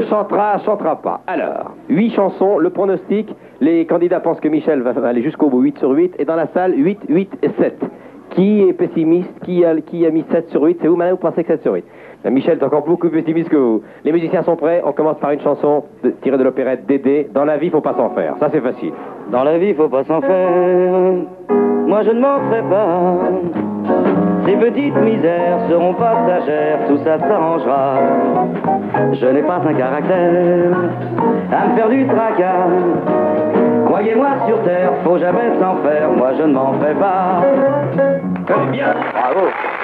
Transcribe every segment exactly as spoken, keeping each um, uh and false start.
chantera, chantera pas. Alors, huit chansons, le pronostic, les candidats pensent que Michel va aller jusqu'au bout, huit sur huit, et dans la salle, huit, huit et sept. Qui est pessimiste? Qui a, qui a mis sept sur huit? C'est vous, madame, vous pensez que sept sur huit? Ben, Michel est encore beaucoup plus pessimiste que vous. Les musiciens sont prêts, on commence par une chanson de, tirée de l'opérette Dédé. Dans la vie, faut pas s'en faire. Ça, c'est facile. Dans la vie, faut pas s'en faire. Moi, je ne m'en ferai pas. Ces petites misères seront passagères, tout ça s'arrangera. Je n'ai pas un caractère à me faire du tracas. Croyez-moi, sur terre, faut jamais s'en faire. Moi, je ne m'en ferai pas. Très bien. Bravo.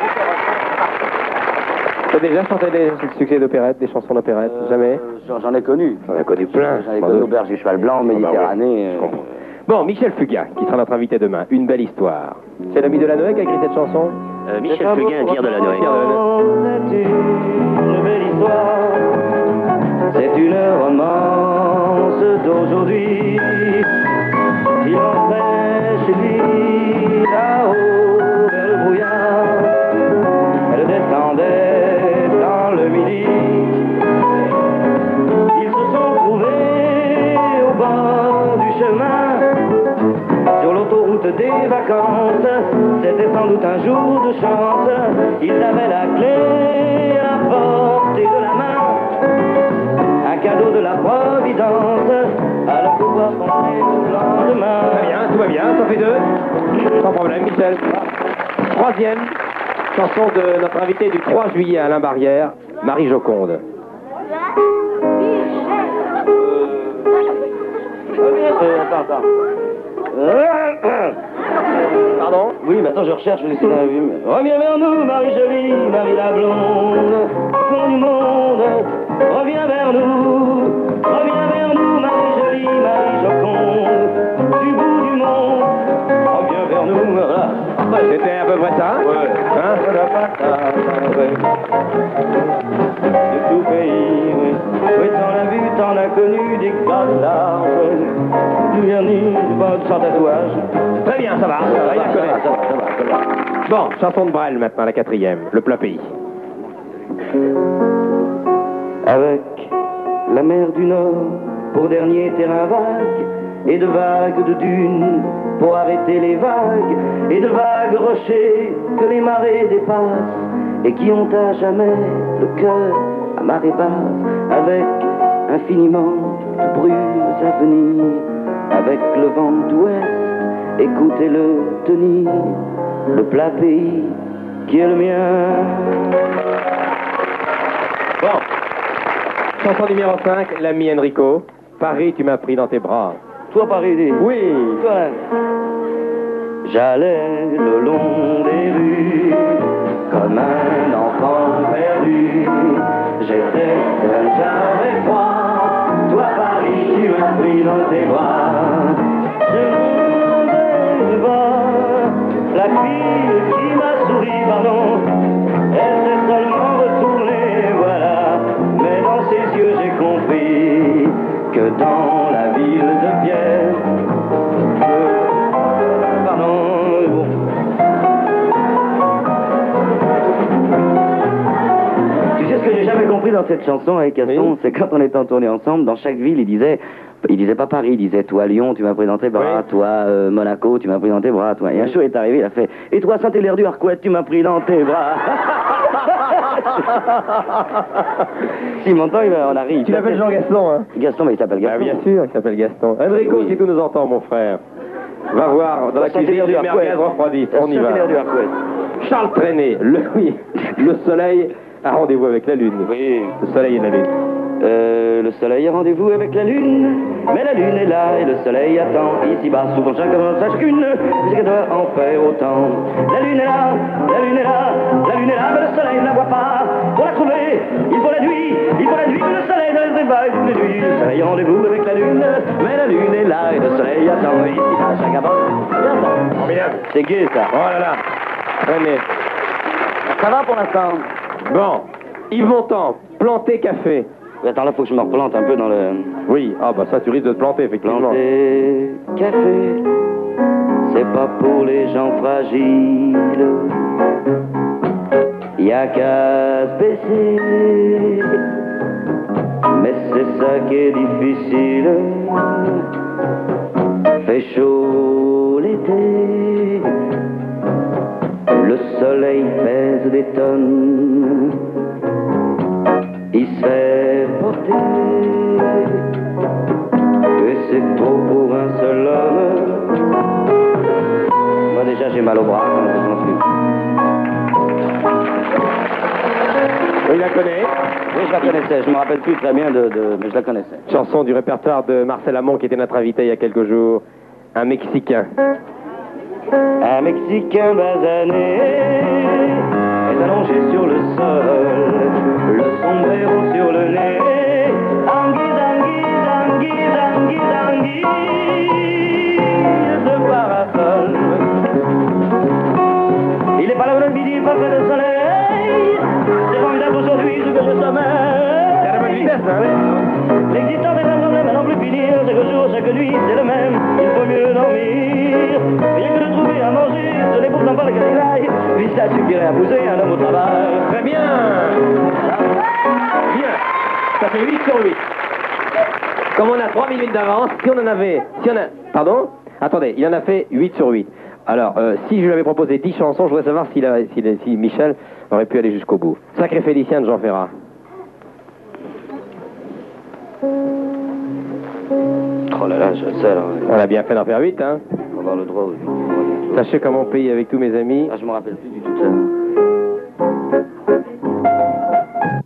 Tu as déjà chanté des succès d'opérette, des chansons d'opérette? Euh, Jamais? J'en ai connu. J'en ai connu plein. J'en ai connu Auberge du Cheval Blanc, Méditerranée. Ah bah ouais, euh... Bon, Michel Fugain, qui sera notre invité demain. Une belle histoire. C'est l'ami de Delanoë qui a écrit cette chanson? euh, Michel Fugain, Pierre Delanoë. C'est une belle histoire. C'est une romance d'aujourd'hui. Il entrait chez lui là-haut vers le brouillard. Elle descendait dans le midi. Ils se sont trouvés au bord du chemin, sur l'autoroute des vacances. C'était sans doute un jour de chance. Ils avaient la clé à portée de la main, un cadeau de la Providence, à leur pouvoir penser le lendemain. Très bien, tout va bien, ça fait deux. Sans problème, Michel. Troisième chanson de notre invité du trois juillet, Alain Barrière, Marie Joconde. Euh, attends, attends. Pardon? Oui, mais attends, je recherche, je vais laisser dans la vue. Reviens vers nous, Marie jolie, Marie la blonde, au fond du monde. Reviens vers nous, reviens vers nous, Marie jolie, Marie Joconde, du bout du monde. Reviens vers nous, voilà. C'était à peu près ça? Ouais. Hein? De tout pays, oui. Oui, t'en as vu, t'en as connu des gars larges, du vernis, sans tatouage. Très bien, ça va. Ça va, il la connaît. Ça va, ça va, ça va. Bon, chanson de Brel maintenant, la quatrième, le plat pays. Avec la mer du Nord pour dernier terrain vague, et de vagues de dunes pour arrêter les vagues, et de vagues rochers que les marées dépassent, et qui ont à jamais le cœur à marée basse, avec infiniment de brumes à venir, avec le vent d'ouest, écoutez-le tenir, le plat pays qui est le mien. Bon, chanson numéro cinq, l'ami Enrico. Paris, tu m'as pris dans tes bras. Toi, Paris, oui. Toi. J'allais le long des rues comme un enfant perdu. J'étais seul, j'avais froid. Toi, Paris, tu m'as pris dans tes bras. Je ne vois la fille qui m'a souri, pardon. Elle s'est seulement retournée, voilà. Mais dans ses yeux, j'ai compris que dans la ville de Pierre, je... pardon, bon. Tu sais ce que j'ai jamais compris dans cette chanson avec Gaston, oui. C'est quand on était en tournée ensemble, dans chaque ville, il disait, il disait pas Paris, il disait toi Lyon, tu m'as pris dans tes bras, oui. Toi euh, Monaco, tu m'as pris dans tes bras, toi. Et un jour est arrivé, il a fait, et toi Saint-Hilaire du Harcouët, tu m'as pris dans tes bras. S'il m'entend, on arrive. Tu l'appelles Jean Gaston, hein? Gaston, mais il s'appelle Gaston. Ah, bien sûr, il s'appelle Gaston. Enrico, oui. Si tu nous entends, mon frère, va voir dans la cuisine des merguez refroidies. On y va. Charles Trenet, le, oui, le soleil a rendez-vous avec la lune. Oui. Le soleil et la lune. Euh, le soleil a rendez-vous avec la lune, mais la lune est là et le soleil attend. Ici-bas, souvent chacun sache qu'une, puisqu'elle doit en faire autant. La lune est là, la lune est là, la lune est là, mais le soleil ne la voit pas. Pour la trouver, il faut la nuit, il faut la nuit, mais le soleil ne se réveille toutes les nuits. Le soleil a rendez-vous avec la lune, mais la lune est là et le soleil attend. Ici-bas, chacun Formidable. C'est gai, ça. Oh là là. René. Ça va pour l'instant? Bon. Yves Montand, planté café. Attends, là, faut que je me replante un peu dans le... Oui, ah bah ça, tu risques de te planter, effectivement. Planter café, c'est pas pour les gens fragiles. Y'a qu'à se baisser, mais c'est ça qui est difficile. Fait chaud l'été, le soleil pèse des tonnes, il se fait porter, et c'est trop pour un seul homme. Moi déjà j'ai mal au bras quand je m'en suis. Oui, il la connaît. Oui, je la connaissais, je me rappelle plus très bien de, de... mais je la connaissais. Chanson du répertoire de Marcel Amont qui était notre invité il y a quelques jours. Un Mexicain. Un Mexicain basané est allongé sur le sol, le sombrero sur le nez. Anguille, anguille, anguille, anguille, anguille de parasol. Il est pas là le midi, pas fait de soleil. C'est formidable aujourd'hui ce que je sommeille. C'est à la bonne vitesse, hein, oui. L'existence est un problème à n'en plus finir. Chaque jour, chaque nuit, c'est le même. Il faut mieux dormir. Rien que de trouver à manger, ce n'est pourtant pas le Cadillac. Puis ça suffirait à pousser un homme au travail. Très bien. Bien. Ça fait huit sur huit. Comme on a trois minutes d'avance, si on en avait... Si on a... Pardon? Attendez, il en a fait huit sur huit. Alors, euh, si je lui avais proposé dix chansons, je voudrais savoir s'il a, s'il, si Michel aurait pu aller jusqu'au bout. Sacré Félicien de Jean Ferrat. Oh là là, je sais, là. On a bien fait d'en faire huit, hein. On va avoir le droit. Sachez comment payer avec tous mes amis. Ah, je me rappelle plus du tout ça.